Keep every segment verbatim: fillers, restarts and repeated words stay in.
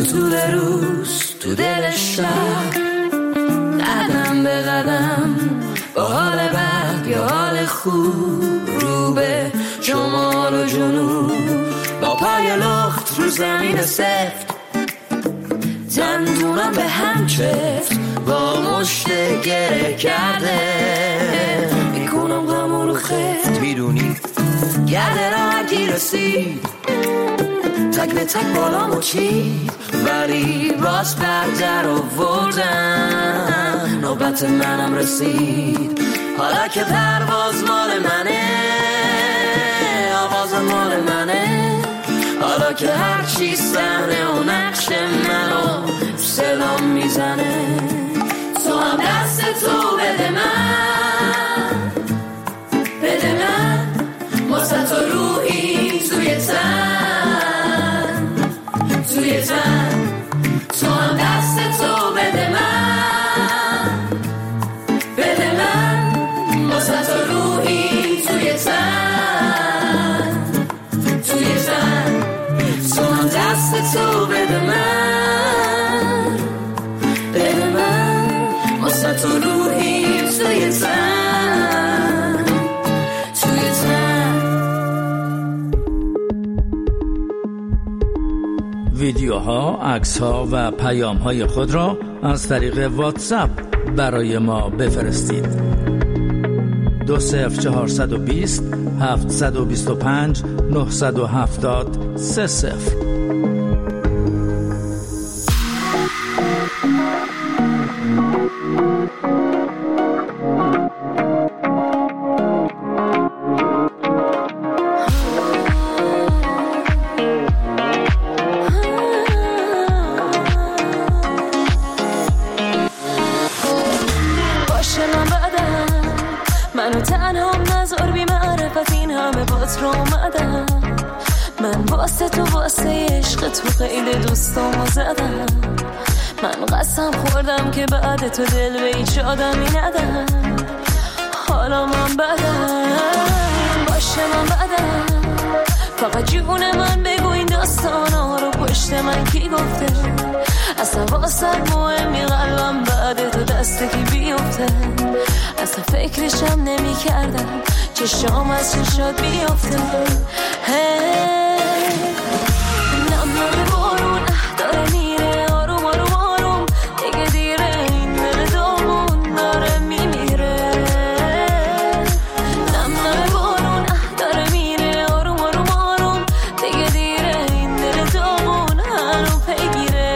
طول روز تو دل شب، قدم به قدم با حال بد یا حال خوب، رو به شمال و جنوب با پای لخت رو زمین سفت، دندونم به هم چفت با مشت گره کرده، میکنم غم رو خفت، میدونی گرده را هرکی رسید تک به تک بالامو چید، ولی باز بر در آوردم نوبت منم رسید، حالا که پرواز مال منه آواز مال منه، حالا که هرچی صحنه و نقش منو سلام میزنه، تو هم دست تو بده من بده من واسه تو روحی توی تن توی تن، تو هم دست تو بده من بده من واسه تو روحی توی تن توی تن، تو هم دست تو بده من بده من واسه تو روحی توی تن توی تن. ویدیوها، عکس‌ها و پیام‌های خود را از طریق واتساپ برای ما بفرستید. دو صفر چهارصد و بیست هفتصد و بیست و پنج نهصد و هفتاد سه صفر. منو تنها نذار بی معرفت این همه بات رو اومدم، من واسه تو واسه عشق تو خیلی دوستامو زدم، من قسم خوردم که بعد تو دل به هیچ آدمی ندم، حالا من بدم باشه من بدم، فقط جون من بگو این داستانا رو پشت من کی گفته، اصلا واسه مهمی قلبم بعد تو دست کی بیفته، اصلا فکرشم نمی کردم چشام از چشات بیفته، نم نم بارون داره میره آروم آروم آروم، دیگه دیره این دل دامون داره میمیره، نم نم بارون داره میره آروم آروم آروم، دیگه دیره این دل دامون هنو پیگیره،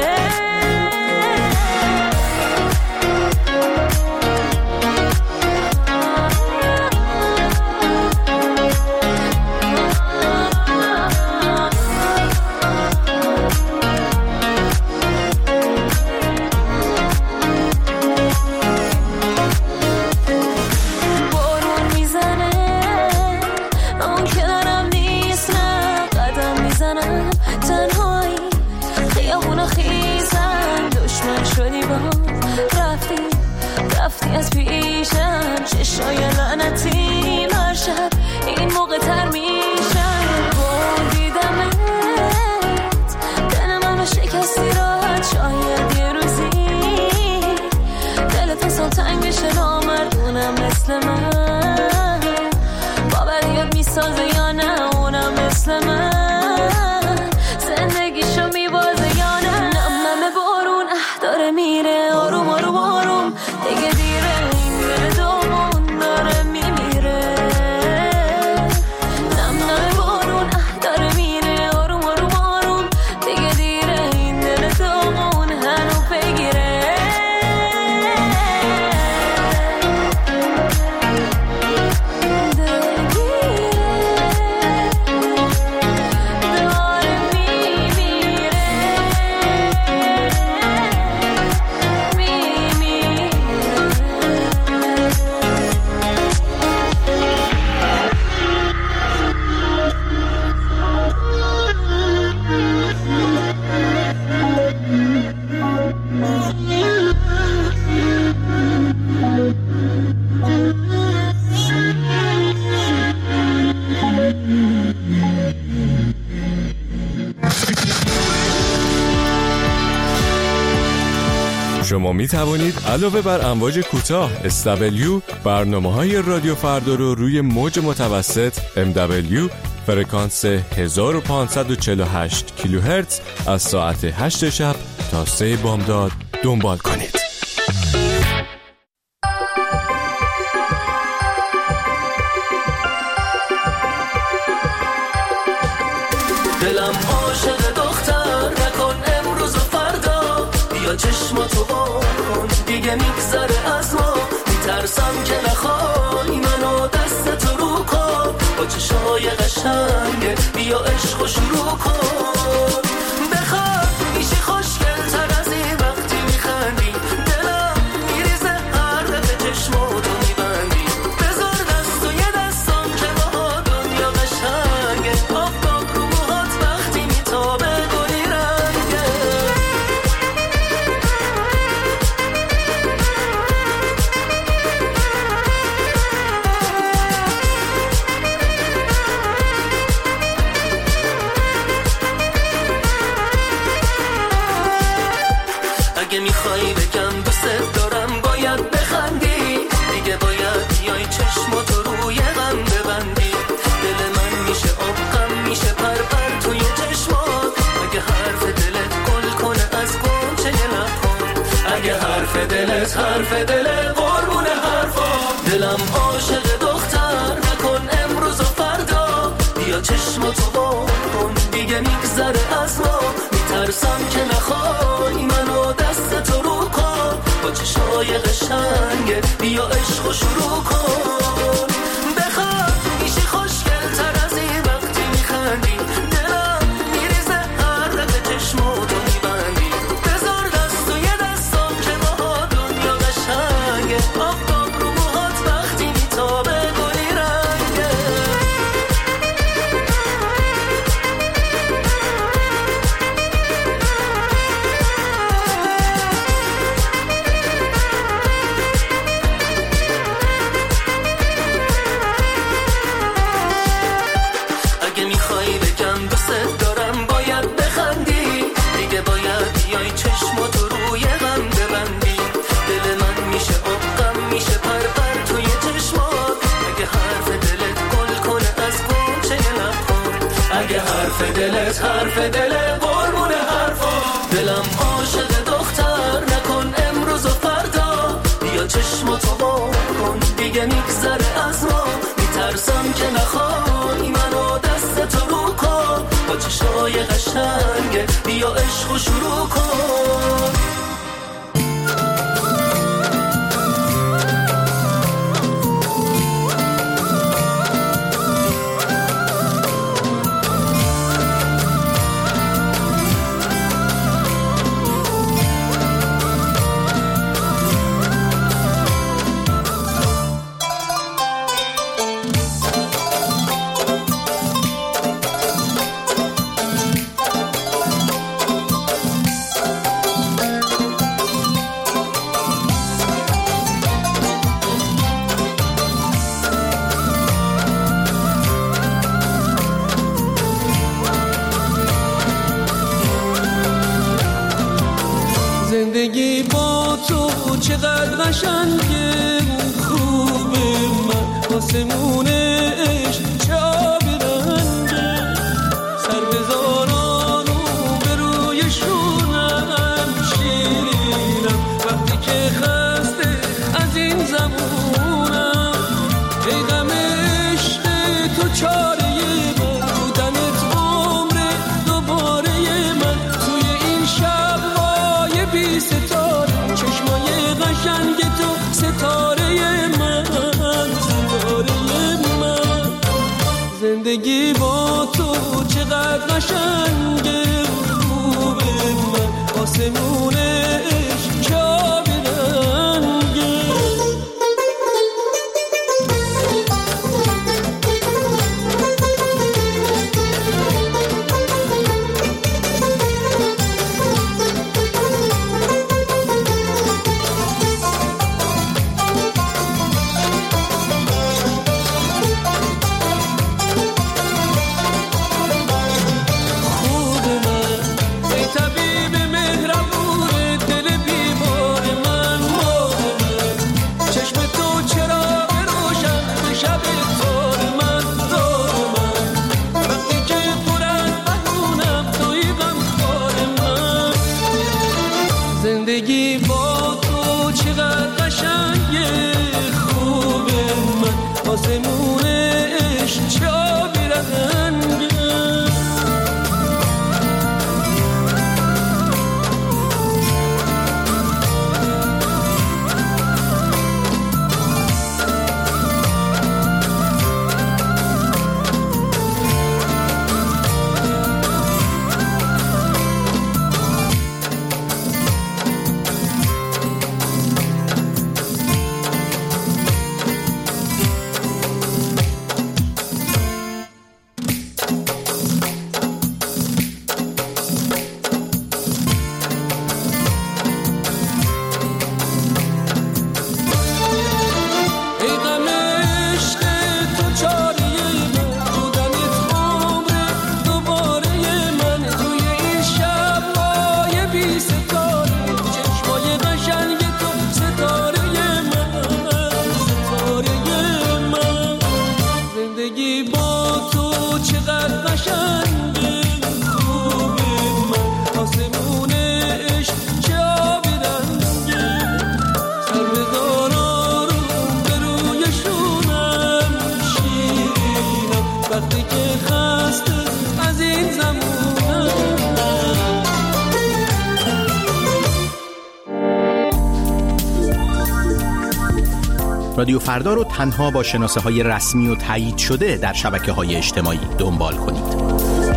از پیشم چشای لعنتی مرشب این موقع تر میشم، بردیدمت دل منو شکستی راحت، شاید یه روزی دلت اصلا تنگ بشه نامردونم مثل من، باوریت میسازه یا نه اونم مثل من، زندگیشو میبازه یا نه، نم نم بارون داره میره آروم آروم آروم، دیگه دیره این دل دامون داره میمیره، نم شما می توانید علاوه بر امواج کوتاه اس دبلیو برنامه‌های رادیو فردا رو روی موج متوسط ام دبلیو فرکانس هزار و پانصد و چهل و هشت کیلوهرتز از ساعت هشت شب تا سه بامداد دنبال کنید. دلم عاشق دختر نکن امروز و فردا، بیا چشماتو بکن دیگه میگذره از ما، میترسم که نخوای منو دستتو رو کن، با چشای قشنگه بیا عشقو شروع کن، بخواد میشی خوشگل تر از این وقتی میخندی، دلم میریزه هر دفعه چشماتو میبندی، بذار دست و یه دستم که با دنیا قشنگه، آفتاب رو موهات وقتی میتابه گلی رنگه. اگه میخوای بگم دوست دارم باید بخندی، دیگه باید بیای چشماتو روی غم ببندی، دل من میشه آب غم میشه پر پر توی چشمات، اگه حرف دلت گل کنه از گنچه لبات، اگه حرف دلت حرف دل قربون حرفات، دلم عاشق دختر نکن امروز و فردا، بیا چشماتو بکن دیگه میگذره از ما، میترسم که نخوای منو دستتو رو کن، با چشای قشنگه بیا عشقو شروع کن، بخواد میشی خوشگل تر از این وقتی میخندی، دلم میریزه هر دفعه چشماتو میبندی، بذار دست و یه دستم که با دنیا قشنگه، آفتاب رو موهات وقتی میتابه گلی رنگه. اگه میخوای بگم دوست دارم باید بخندی، دیگه باید بیای چشماتو روی غم ببندی، دل من میشه آب غم میشه پر پر توی چشمات، اگه حرف دلت گل کنه از گنچه لبات، اگه حرف دلت حرف دل قربون حرفات، دلم عاشق دختر نکن امروز و فردا، بیا چشماتو بکن دیگه میگذره از ما، میترسم که نخوای منو دستتو رو کن، با چشای قشنگه بیا عشقو شروع کن. زندگی با تو چقدر قشنگه، خوبه من آسمون عشق چه آبی رنگه، سر بزارانو به روی شونم شیرینم، وقتی که خسته از این زمونم، ای غم عشق تو چاره من، بودنت عمر دوباره من، توی این شب‌های بی ستاره، چشمای قشنگ تو ستاره من، ستاره من، زندگی با تو چقدر قشنگه، خوبه من آسمون عشق چه آبی رنگه. آسمونش چه آبی رنگه. رادیو فردا رو تنها با شناسه‌های رسمی و تایید شده در شبکه‌های اجتماعی دنبال کنید.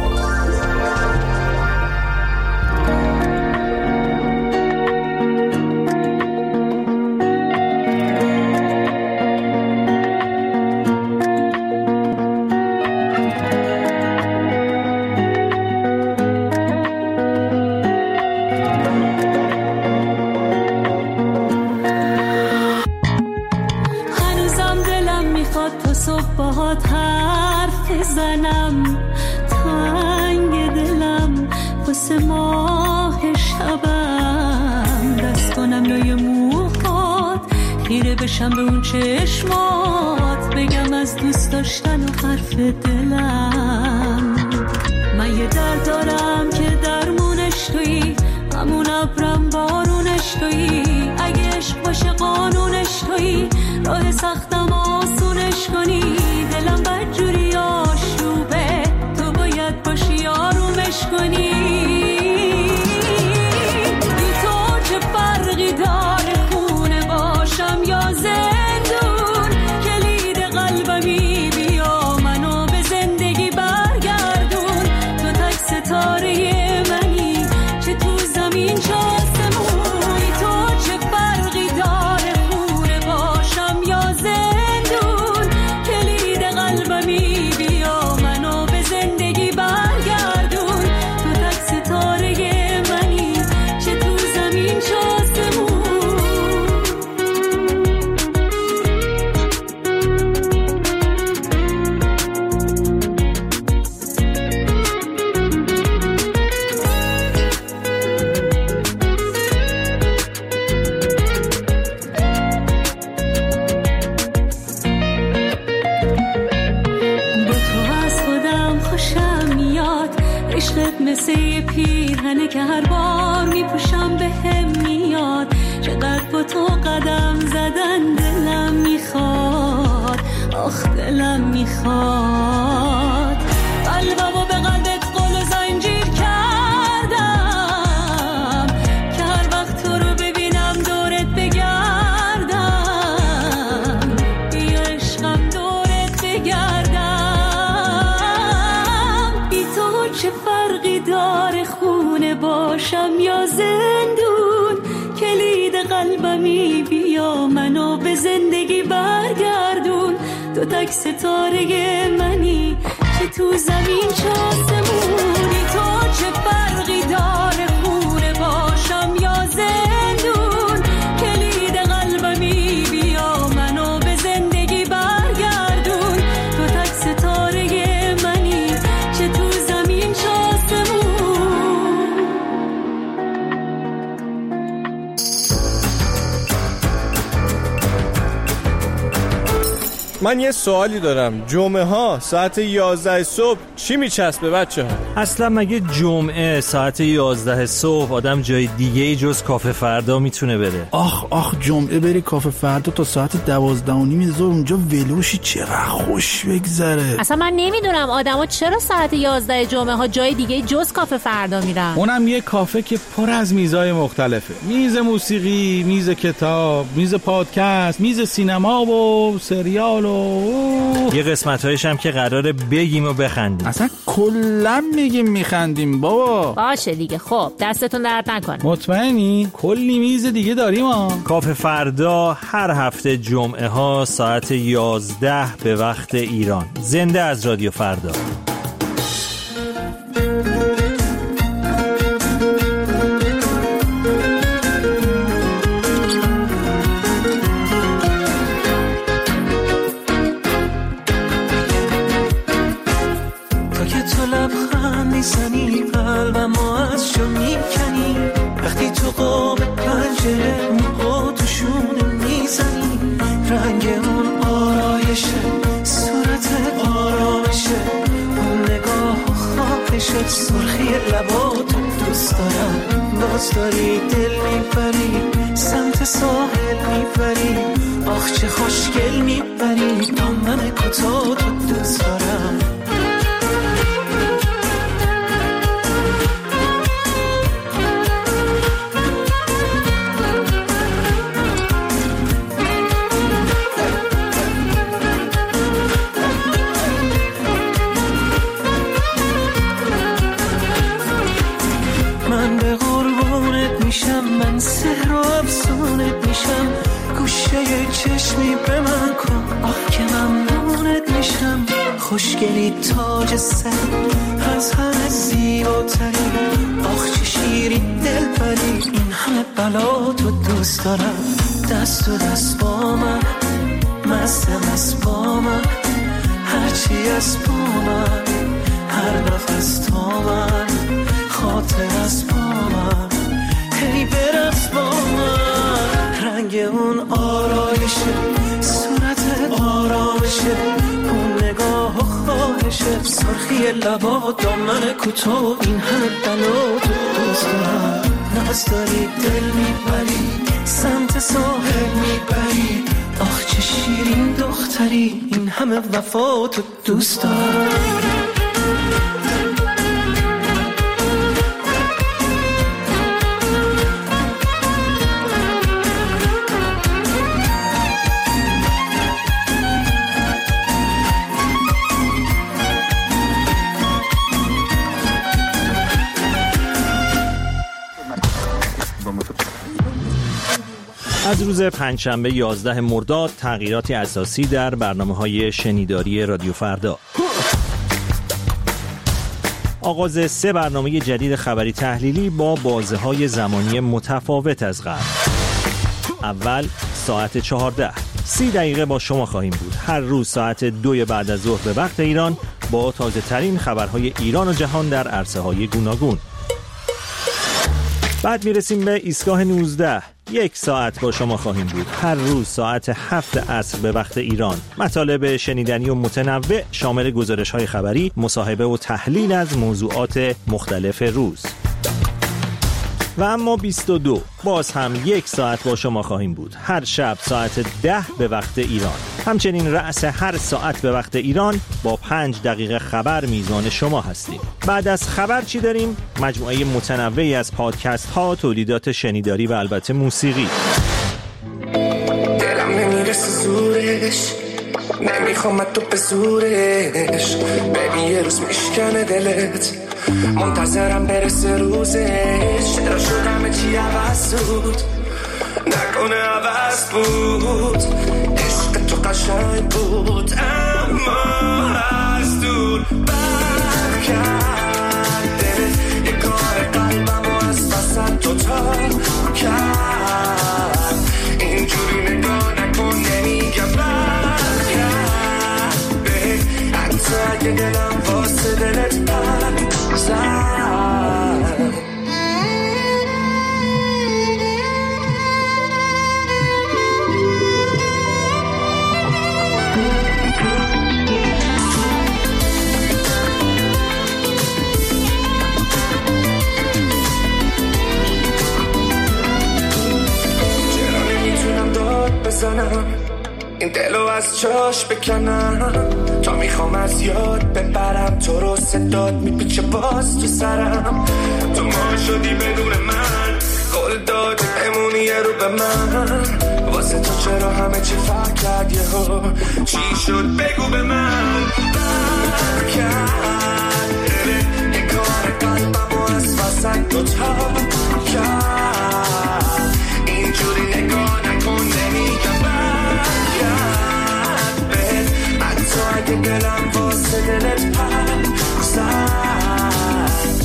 بشم به اون چشمات بگم از دوست داشتن و حرف دلم. من یه درد دارم که درمونش تویی، همون ابرم بارونش تویی. اگه عشق باشه قانونش تویی، راه سختم آسونش کنی. دلم بدجوری آشوبه، تو باید باشی آرومش کنی. بی تو چه فرقی داره خونه باشم یا زندون؟ کلید قلبمی بیا منو به زندگی برگردون. تو تک ستاره منی، چه تو زمین چه آسمونی. تو چه فرقی داره خونه باشم یا زندون؟ کلید قلبمی بیا منو به زندگی برگردون. تو تک ستاره منی، چه تو زمین چه آسمون. مثل یه پیرهنه که هر بار میپوشم به هم میاد. چقدر با تو قدم زدن دلم میخواد، آخ دلم میخواد. قلبمو به قلبت قل و زنجیر کردم که هر وقت تو رو ببینم دورت بگردم. بیا عشقم دورت بگردم. بی تو چه فرقی داره خونه باشم یا زندون؟ کلید قلبمی بیا منو به زندگی برگردون. تو تک ستاره منی، که تو زمین چه آسمونی. تو چه فرقی داره خونه باشم یا زندون؟ کلید قلبمی بیا منو به زندگی برگردون. تو تک ستاره منی، چه تو زمین چه آسمون. من یه سوالی دارم. جمعه ها ساعت یازده صبح چی میچسبه بچه ها؟ اصلا مگه جمعه ساعت یازده صبح آدم جای دیگه ای جز کافه فردا میتونه بره؟ آخ آخ جمعه بری کافه فردا تا ساعت دوازده و نیم ظهر اونجا ولوشی چقدر خوش بگذره. اصلا من نمیدونم آدما چرا ساعت یازده جمعه ها جای دیگه جز کافه فردا میرن. اونم یه کافه که پر از میزای مختلفه. میز موسیقی، میز کتاب، میز پادکست، میز سینما و سریال و یه قسمت‌هایش هم که قراره بگیم و بخندیم. اصلا کلا میگیم میخندیم بابا. باشه دیگه، خب دستتون درد نکنه. مطمئنی؟ کلی میز دیگه داریم ها. کافه فردا هر هفته جمعه ها ساعت یازده به وقت ایران. زنده از رادیو فردا. میزنی قلبم از جا میکنی وقتی تو قاب پنجره موها تو شونه میزنی رنگ اون آرایشه صورت آرامشه اون نگاه و خواهشه سرخی لباتو دوست دارم باز داری دل میبری سمت ساحل میبری آخ چه خوشگل میبری دامن کوتاه تو دوست دارم من سحر و افسونت میشم گوشه چشمی به من کن آه که ممنونت میشم خوشگلی تاج سر از همه زیباتری آخ چه شیری دل بری این همه بلا تو دوست دارم دست و دست با من مست مست با من هرچی از با من هر نفس تا من خاطر از با من هی برقص با من رنگ اون آرایشه صورت آرامشه اون نگاه و خواهشه سرخی لبا دامن کوتاه این همه بلا تو دوست دارم ناز داری دل میبری سمت ساحل میبری آخ چه شیرین دختری این همه وفا تو دوست دارم از روز پنجشنبه یازده مرداد تغییراتی اساسی در برنامه‌های شنیداری رادیو فردا. آغاز سه برنامه جدید خبری تحلیلی با بازه‌های زمانی متفاوت از قبل. اول ساعت چهارده سی دقیقه با شما خواهیم بود. هر روز ساعت دو بعد از ظهر به وقت ایران با تازه ترین خبرهای ایران و جهان در عرصه‌های گوناگون. بعد میرسیم به ایستگاه نوزده. یک ساعت با شما خواهیم بود. هر روز ساعت هفت عصر به وقت ایران. مطالب شنیدنی و متنوع شامل گزارش‌های خبری، مصاحبه و تحلیل از موضوعات مختلف روز. و اما بیست و دو باز هم یک ساعت با شما خواهیم بود. هر شب ساعت ده به وقت ایران. همچنین رأس هر ساعت به وقت ایران با پنج دقیقه خبر میزان شما هستیم. بعد از خبر چی داریم؟ مجموعه متنوعی از پادکست ها، تولیدات شنیداری و البته موسیقی. دلم نمیرسه زورش نمیخوام تو به زورش ببین یه روز میشکنه دلت منتظرم برسه روزش چرا شدم چی عوض بود نکنه عوض بود عشق تو قشنگ بود اما از دور برکرده یه کار قلبم و از وسط تو تا کرد اینجوری نگاه نکن نمیگم برکرده حتی اگه دلم واسه دلت پر زد بزنم، این دلو از جاش بکنم، تا میخوام از یاد ببرم تو رو، صدات میپیچه باز تو سرم. تو ما شدی بدون من، قول دادی بمونی یه رو به من، واسه تو چرا همه چی فرق کرد یهو، چی شد بگو به من. برکرد یه کار قلبم و از وسط دوتا کرد، اینجوری نگاه نکن نمیگم برگرد بهت، حتی اگه دلم واسه دلت پر زد.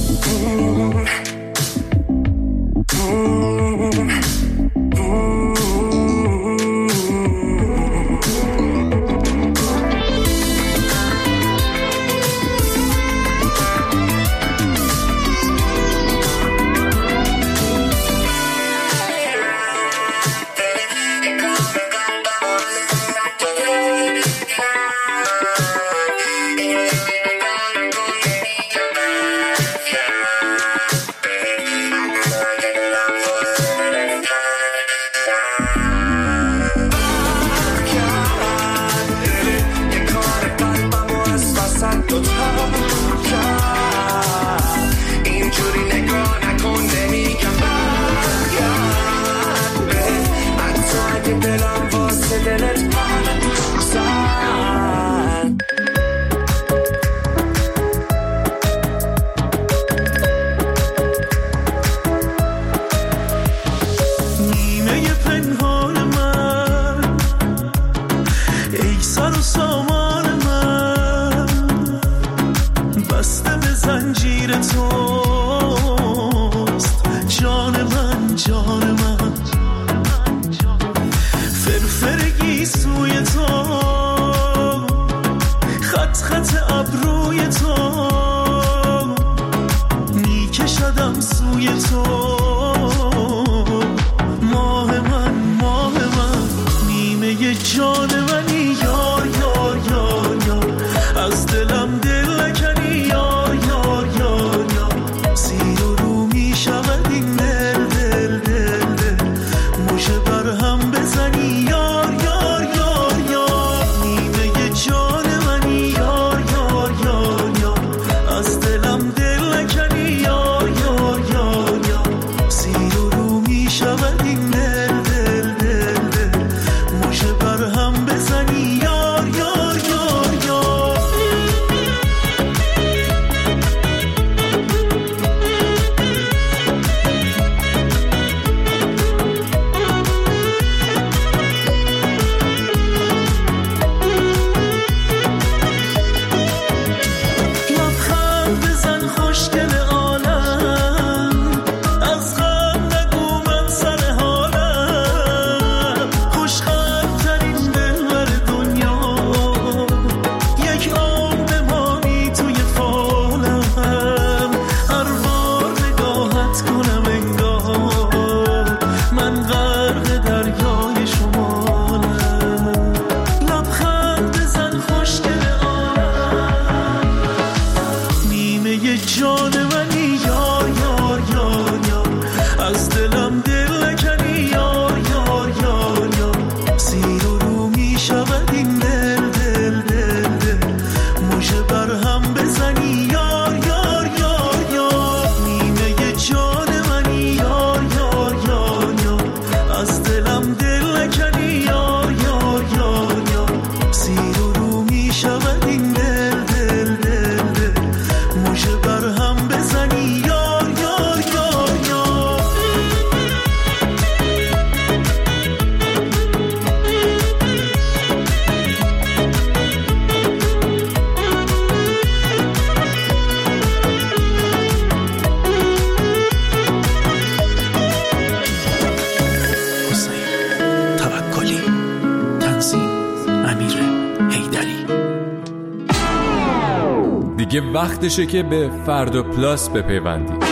دیگه وقتشه که به فردا پلاس بپیوندید.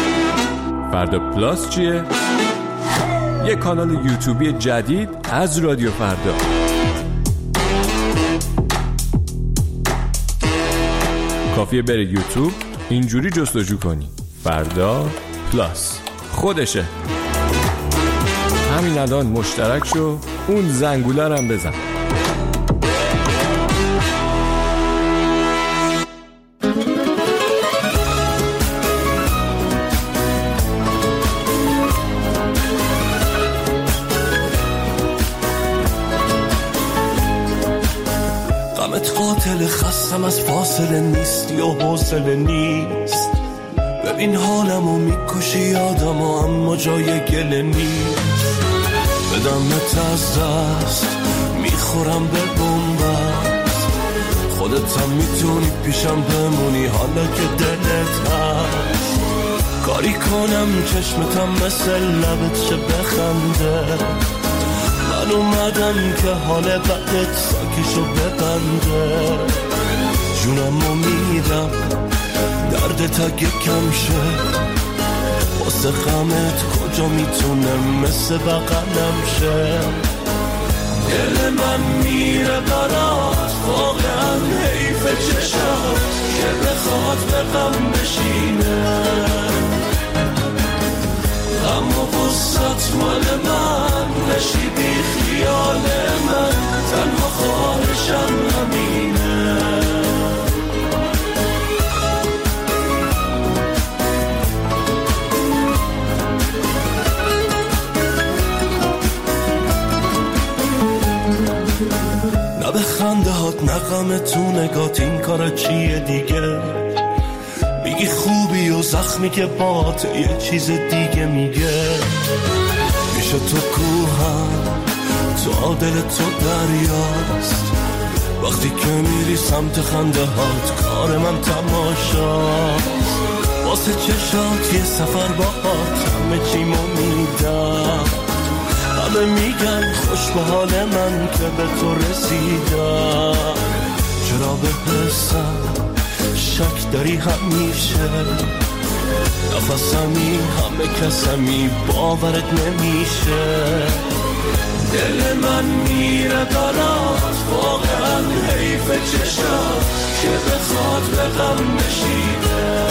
فردا پلاس چیه؟ یه کانال یوتیوبی جدید از رادیو فردا. کافیه بری یوتیوب اینجوری جستجو کنی فردا پلاس، خودشه. همین الان مشترک شو، اون زنگوله رو هم بزن. غمت قاتل، خستم از فاصله نیستی و حوصله نیست. ببین حالمو میکشی یادمو اما جای گله نیست. بدمت از دست میخورم به بنبست. خودت هم میتونی پیشم بمونی حالا که دلت هست. کاری کنم چشمتم مثل لبت چه بخنده. من اومدم که حال بدت ساکشو ببنده. جونمو میدم دردت اگه کم شه. واسه غمت کجا میتونه مثل بغلم شه. دل من میره برات واقعا حیف چشم که بخواد به غم بشینه. غم و غصت مال من نشی بی خیال من. تنها خواهشم همینه. نه به خنده هات نه غم تو نگات این کارا چیه دیگه. میگی خوبی و زخمی که بات یه چیز دیگه میگه. میشه تو کوهم تو دل تو دریاست. وقتی که میری سمت خنده هات کار من تماشاست. واسه چشات یه سفر با هات همه چیمو میدم. همه میگن خوش به حال من که به تو رسیدم. چرا به حسم شک داری همیشه. نفسمی همه کسمی باورت نمیشه. دل من میره برات واقعا حیف چشم که بخواد به غم بشینه.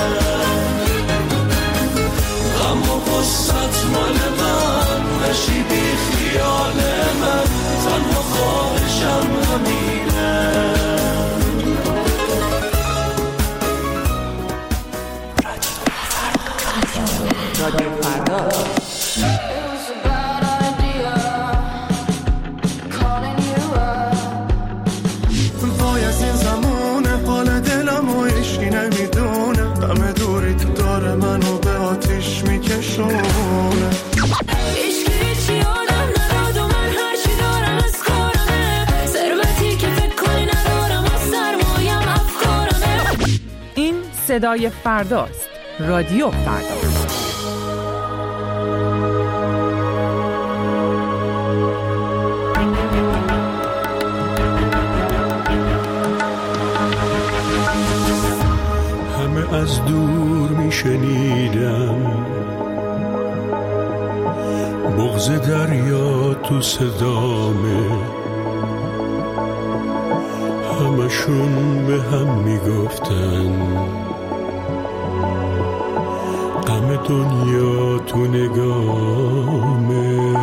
غم و غصت مال من نشی بی خیال من. تنها خواهشم همینه. رادیو فردا. وای از این زمونه حال دلم و عشقی نمیدونه. همه دوری تو داره منو به آتیش میکشونه. صدای فرداست. رادیو فردا. همه از دور میشنیدم بغض دریا تو صدامه. همشون به هم میگفتن غم دنیا تو نگامه.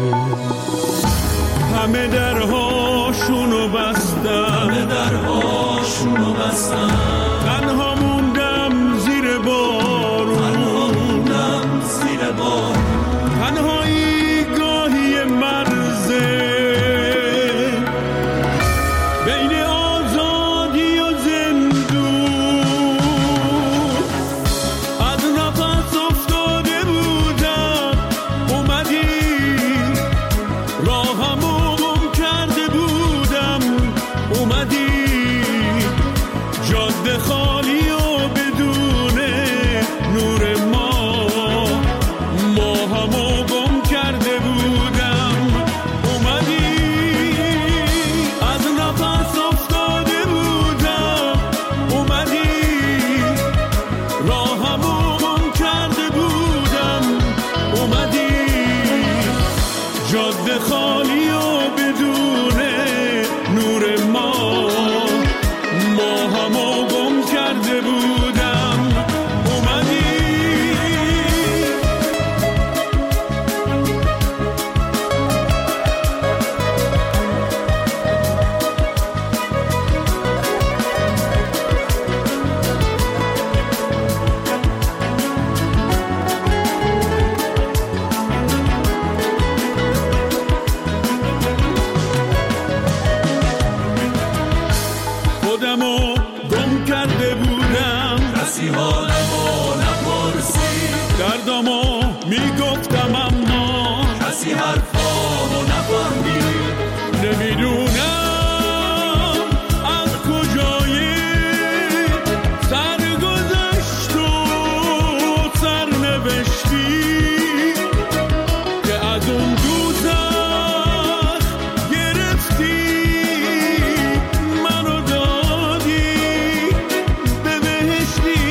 همه درهاشونو بستن همه درهاشونو بستن. تنها موندم زیر بارون تنها موندم زیر بارون. تنهایی گاهی مرزه بین آزادی و زندون. از نفس افتاده بودم اومدی. راهمو گم کرده بودم اومدی. جاده کردم و میگفتم اما کسی حرفامو نفهمید. نمیدونم از کجایی سرگذشت و سرنوشتی که از اون دوزخ گرفتی منو دادی به بهشتی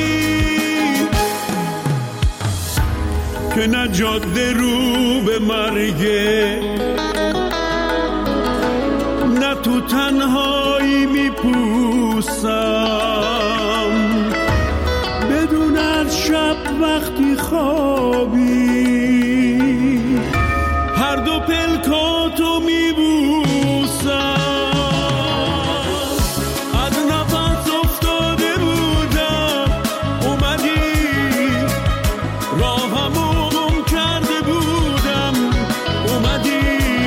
که نه جاده رو به مرگه نه تو تنهایی میپوسم بدون از شب وقتی خوابی هر دو پلکاتو میبوسم. از نفس افتاده بودم اومدی راهمو گم کرده بودم اومدی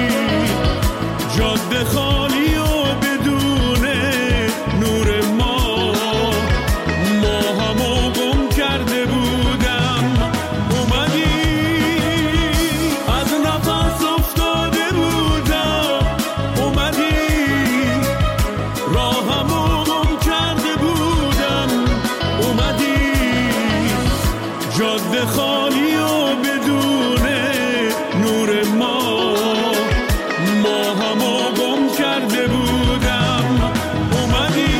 جاده خالی و بدون نور ما ما همو گم کرده بودم اومدی از نفس افتاده بودم اومدی راهمو گم کرده بودم اومدی جاده خالی و بدون نور ما ما همو گم کرده بودم اومدی.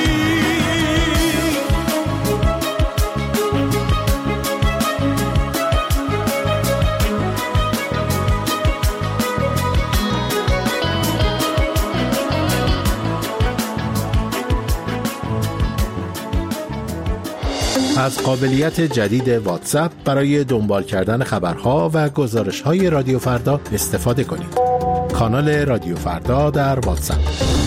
از قابلیت جدید واتساپ برای دنبال کردن خبرها و گزارش‌های رادیو فردا استفاده کنید. کانال رادیو فردا در واتساپ.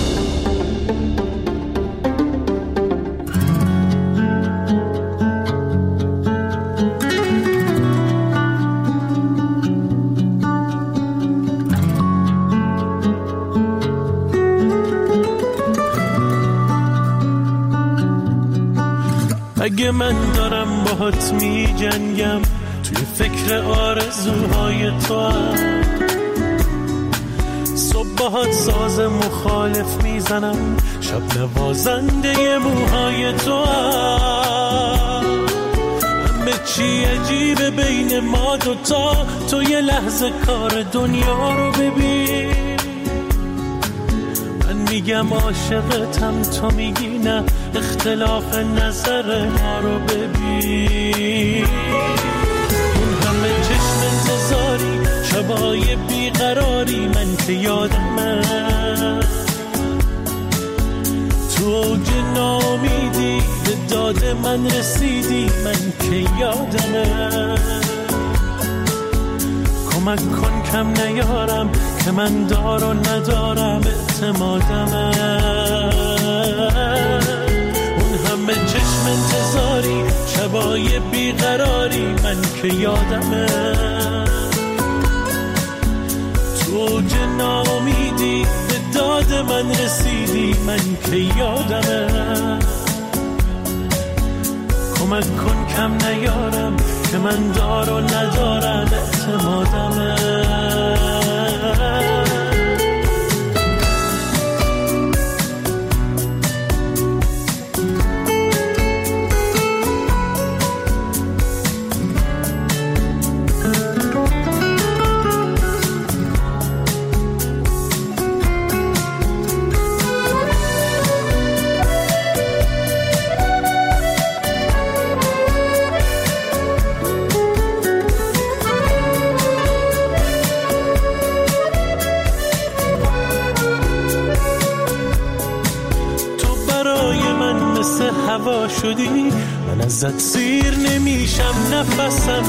اگه من دارم باهات می جنگم توی فکر آرزوهای تو هم صبح باهات ساز مخالف میزنم شب نوازنده موهای تو هم همه چی عجیبه بین ما دوتا تو یه لحظه کار دنیا رو ببین میگم عاشقتم تو میگی نه اختلاف نظر ما رو ببین اون همه چشم انتظاری شبای بیقراری من که یادمه تو اوج ناامیدی به داد من رسیدی من که یادمه کمک کن کم نیارم که من دار و ندارم اعتمادمه اون همه چشم انتظاری شبای بیقراری من که یادمه تو اوج ناامیدی به داد من رسیدی من که یادمه کمک کن کم نیارم که من دار و ندارم اعتمادمه هوا شدی من ازت سیر نمیشم نفسم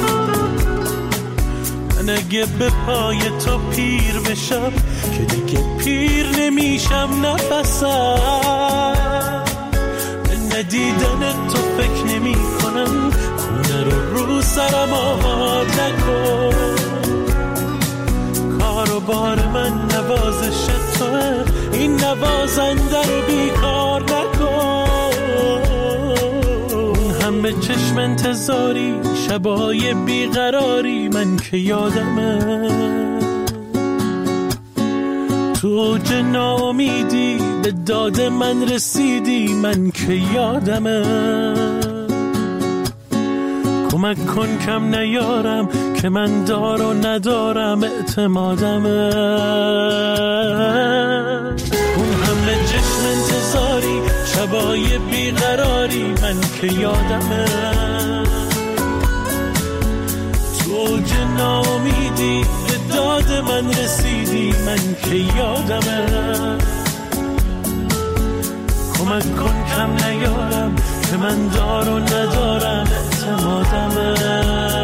من اگه به پای تو پیر بشم که دیگه پیر نمیشم نفسم به ندیدن تو فکر نمی کنم خونه رو رو سرم آباد نکن کار و بار من نوازش توه این نوازنده رو بیکار نکن همه همه چشم انتظاری، شبای بیقراری من که یادمه، تو اوج ناامیدی به داد من رسیدی من که یادمه. کمک کن کم نیارم که من دار و ندارم اعتمادمه. اون همه چشم انتظاری، شبای بیقراری من که یادمه، تو اوج ناامیدی به داد من رسیدی من که یادمه. کمک کن کم نیارم که من دار و ندارم اعتمادمه.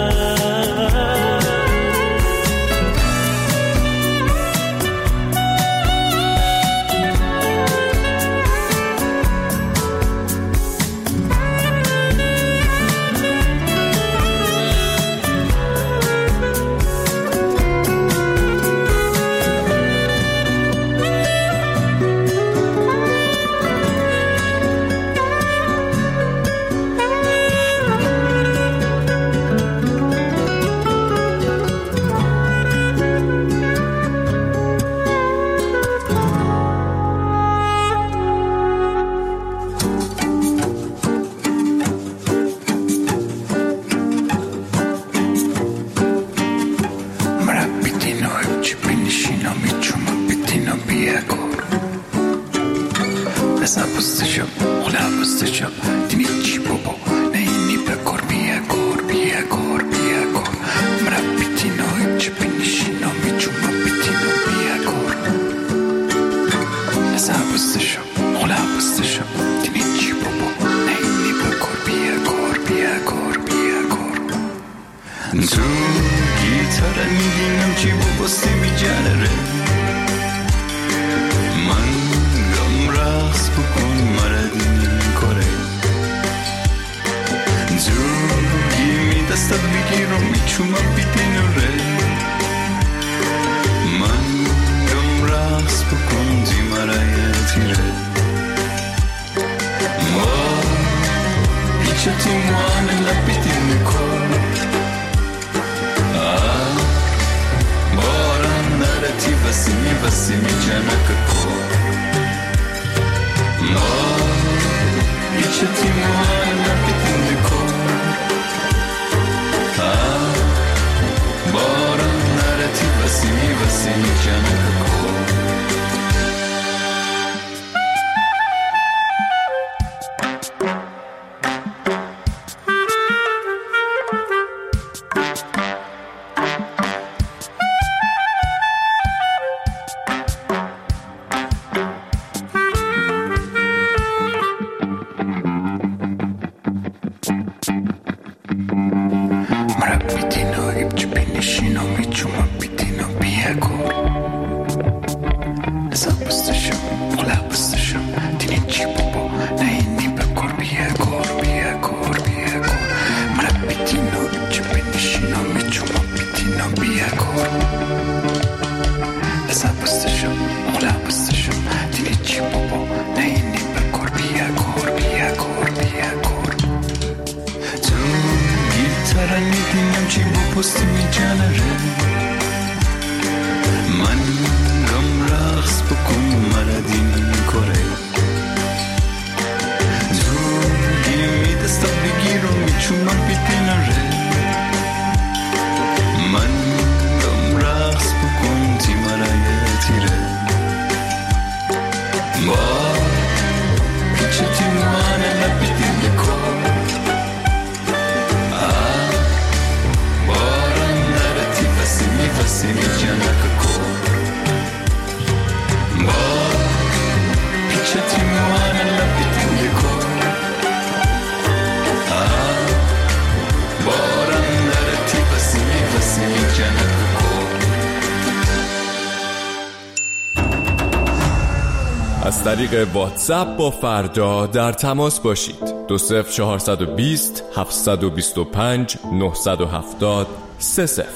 از طریق واتساپ با فردا در تماس باشید. دو صفر چهارصد و بیست هفتصد و بیست و پنج نهصد و هفتاد سه صفر.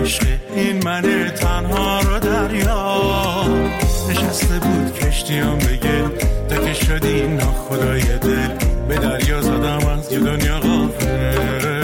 عشق این من تنها رو دریا نشسته بود کشتیم بگه تا که شدی ناخدای دل به دریا زدم از یه دنیا غافل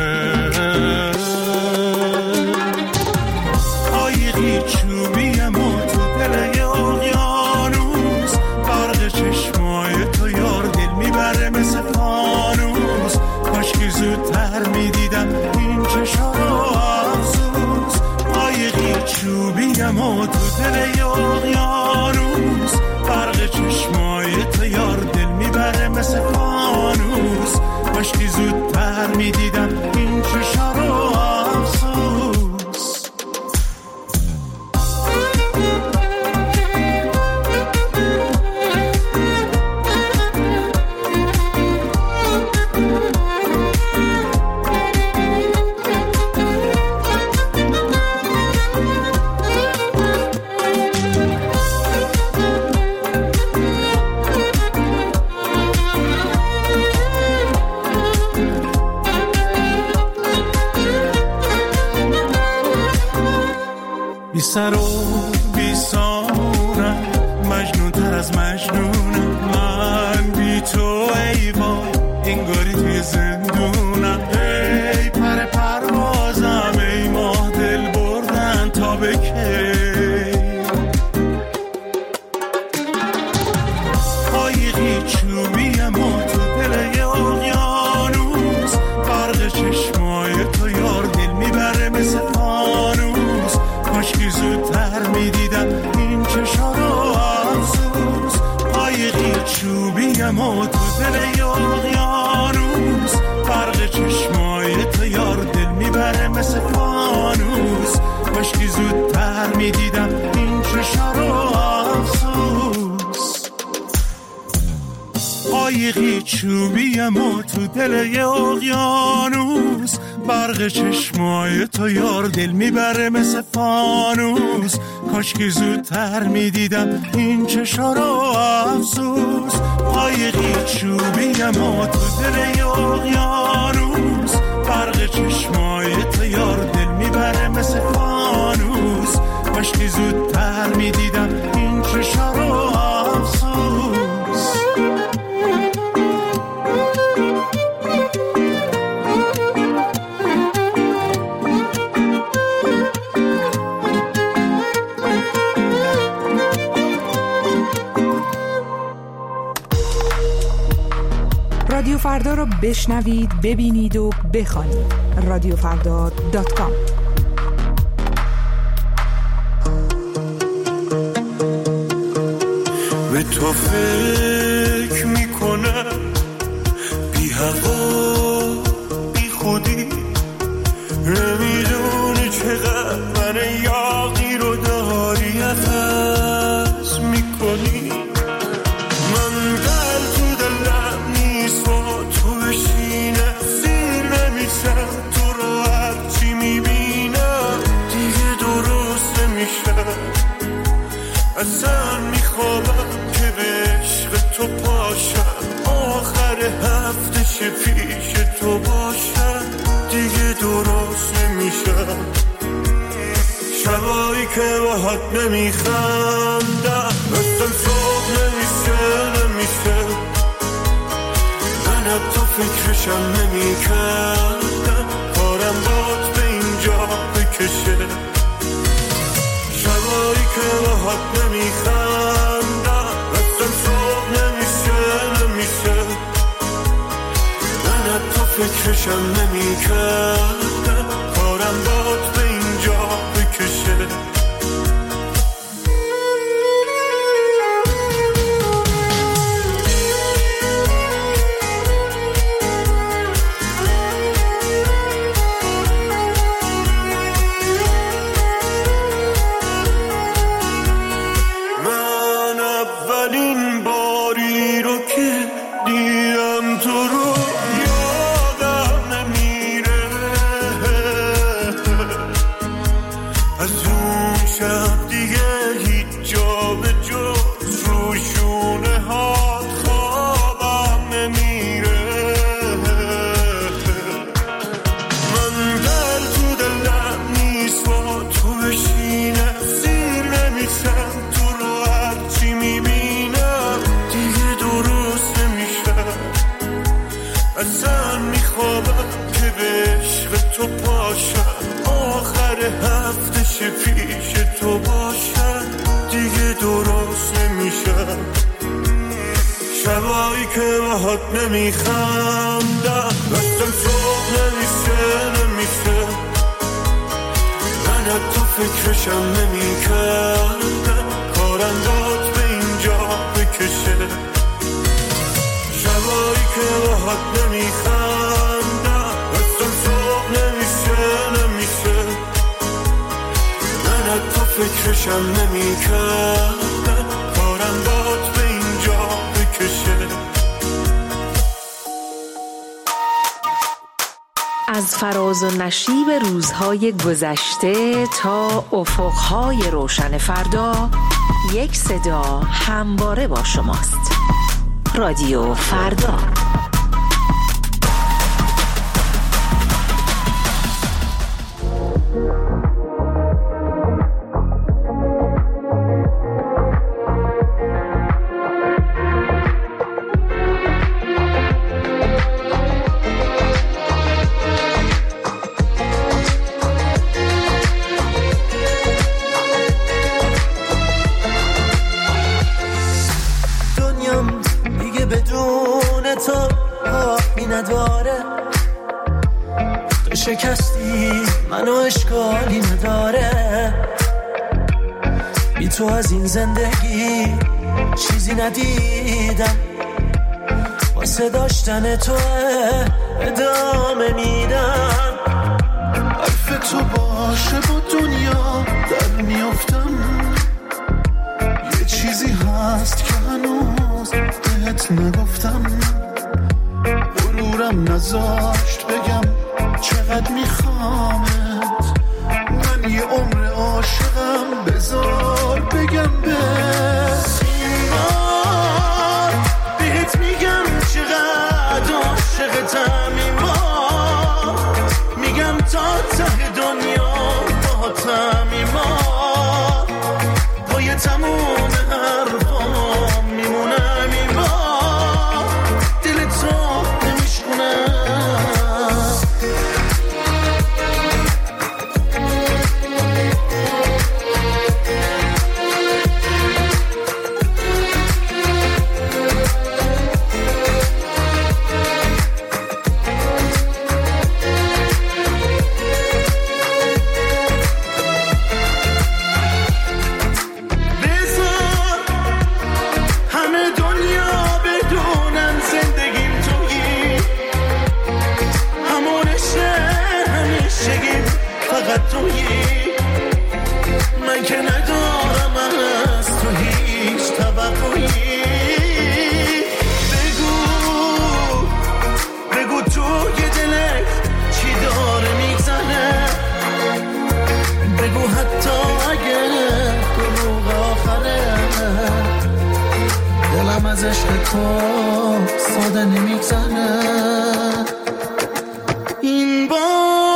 قایقی چوبیم و تو دل اقیانوس برق چشمای تو یار دل میبره مثل فانوس کاشکی زودتر میدیدم این چشا رو افسوس قایقی چوبیم و تو دل اقیانوس برق چشمای تو یار دل میبره مثل فانوس کاشکی زودتر میدیدم این چشا رو افسوس بی سر و بی سامونم مجنون تر از مجنونم من بی تو ای وای انگاری توی زندونم ای پر پروازم ای ماه دل بردن تا به کی قایقی چوبیم و تو دل اقیانوس برق چشمای تو یار دل میبره مثل فانوس کاشکی زودتر میدیدم این چشا رو افسوس قایقی چوبیم و تو دل اقیانوس برق چشمای تو یار دل میبره مثل فانوس کاشکی زودتر میدیدم این چشا رو افسوس قایقی چوبیم و تو دل اقیانوس برق چشمای تو یار دل میبره مثل فانوس کاشکی زودتر میدیدم این چشا رو افسوس قایقی چوبیم و تو دل اقیانوس برق چشمای تو یار دل میبره مثل فانوس کاشکی زودتر میدیدم این چشا رو افسوس رادیو فردا رو بشنوید، ببینید و بخوانید. رادیو فردا دات کام. به تو فکر میکنم بی هوا بی خودی نمیدونی چقدر من یاقی رو داری عوض میکنی من دل تو دلم نیست و تو بشینه سیر نمیشم تو رو هرچی میبینم دیگه درست نمیشم اصلا میخوابم که به عشق تو پاشم آخر هفته شه پیش تو باشم دیگه درست نمیشم شبایی که باهات نمیخندم اصلا صبح نمیشه نمیشه من حتی فکرشم نمیکردم کارم باد به اینجا بکشه شبایی که باهات نمیخندم اصلا صبح نمیشه نمیشه من حتی فکرشم نمیکردم کارم باد به اینجا بکشه میشم تو رو هرچی میبینم دیگه درست نمیشه. اصلا میخوابم که به عشق تو پاشم، آخر هفته پیش تو باشم دیگه درست نمیشه. شبایی که باهات نمیخندم دستم صبح نمیشه نمیشه. من حتی فکرشم نمیکردم کارم داد به اینجا بکشه. شبایی که باهات نمیخندم دستم صبح نمیشه نمیشه. من حتی فکرشم نمیکردم کارم داد به اینجا بکشه. از فراز و نشیب روزهای گذشته تا افقهای روشن فردا، یک صدا همواره با شماست. رادیو فردا. شکستی منو اشکالی نداره، بی تو از این زندگی چیزی ندیدم، واسه داشتن تو ادامه میدم. حرف تو باشه با دنیا در میافتم، یه چیزی هست که هنوز بهت نگفتم. غرورم نذاشت بگم چقدر میخوامت، من یه عمر عاشقم، بذار بگم به سیمار بهت میگم چقدر عاشقتم. ایمان میگم تا ته دنیا باهاتم. ایمان پای تموم حرفام میمونم. ایمان دل تو نمیشکنم. من که ندارم از تو هیچ توقعی. بگو بگو تو یه دلت چی داره میزنه، بگو حتی اگه دروغ آخره دلم از عشق تو ساده نمیگذنه. این بار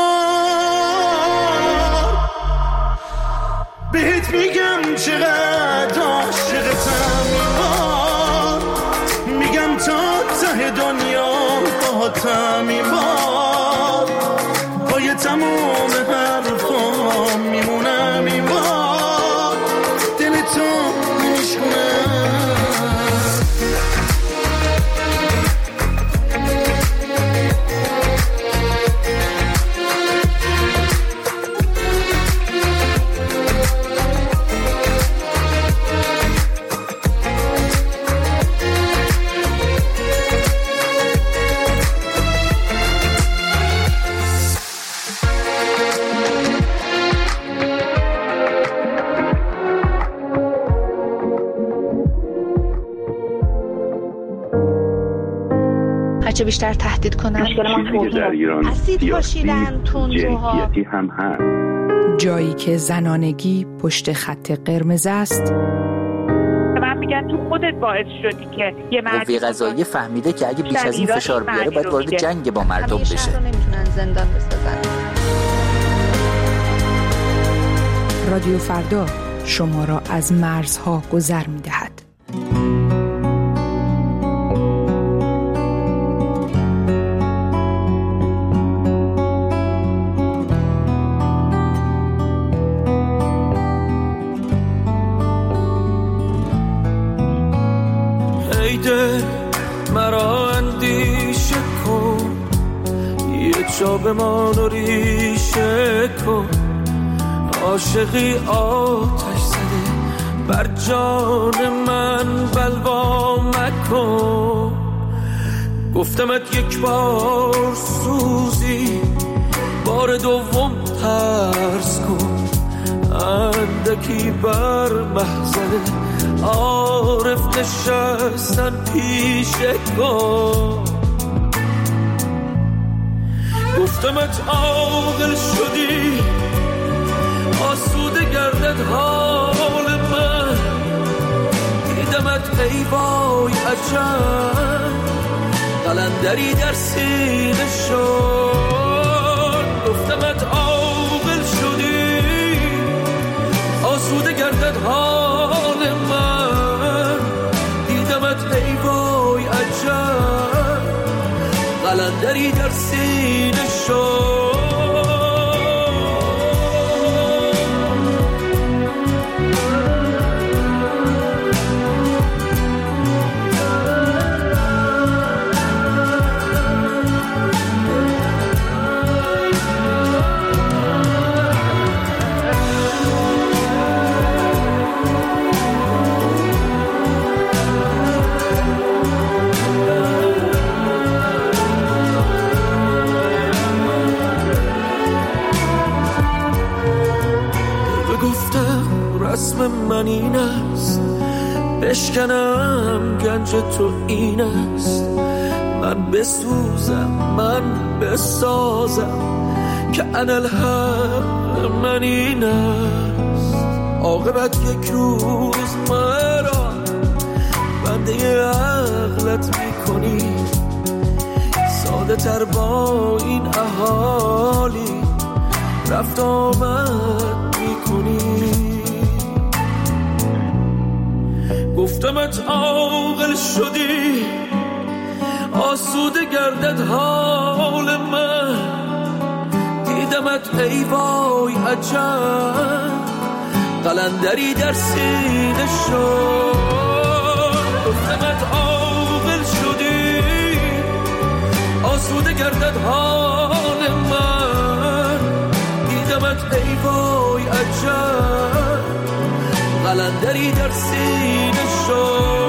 بهت میگم چقدر عاشقتم. ایمان میگم تا ته دنیا باهاتم. ایمان پای تموم حرفام میمونم. ایمان دل تو نمیشکنم. هرچه بیشتر تهدید کنن چیزی که در ایران سیاسی جنسیتی هم هست. جایی که زنانگی پشت خط قرمز است. من میگن تو خودت باعث شدی که یه مرد قوه قضاییه فهمیده که اگه بیش از این فشار بیاره باید وارد جنگ با مردم بشه. همیشه نمیتونن زندان بسازن. رادیو فردا شما را از مرزها گذر می دهد. ای دل مرا اندیشه کن، یه جا بمان و ریشه کن. عاشقی آتش زده بر جان من بلوا مکن. گفتمت یک بار سوزی، بار دوم ترس کن. اندکی بر محضر عارف نشستن پیشه کن. گفتمت عاقل شدی، آسوده گردد حال من. دیدمت ای وای عجب، قلندری در سینه شد. گفتمت عاقل شدی، آسوده گردد حال من. دیدمت ای وای عجب، قلندری در سینه شد. رسم من این است، بشکنم گنج تو این است. من بسوزم من بسازم که انالحق من این است. عاقبت یک روز مرا بنده عقلت میکنی. ساده تر با این احالی رفت آمد میکنی. گفتمت عاقل شدی، آسوده گردد حال من. دیدمت ای وای عجب، قلندری در سینه شد. گفتمت عاقل شدی، آسوده گردد حال من. دیدمت ای وای عجب، قلندری در سینه شد.